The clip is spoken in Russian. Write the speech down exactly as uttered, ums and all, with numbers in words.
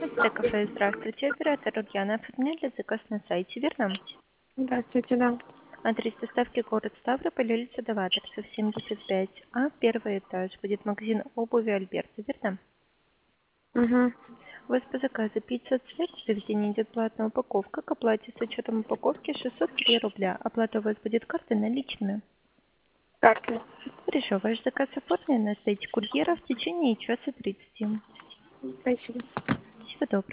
Это кафе, здравствуйте, оператор Ульяна. Оформляли заказ на сайте, верно? Здравствуйте, да. Адрес доставки город Ставрополь, улица Новаторцев, семьдесят пять А, первый этаж. Будет магазин обуви Альберта, верно? Угу. У вас по заказу пицца цвет, в заведении идет платная упаковка. К оплате с учетом упаковки шестьсот три рубля. Оплата у вас будет картой наличными. Карты. Хорошо, ваш заказ оформлен на сайте курьера в течение часа тридцати. Спасибо. Всего доброго.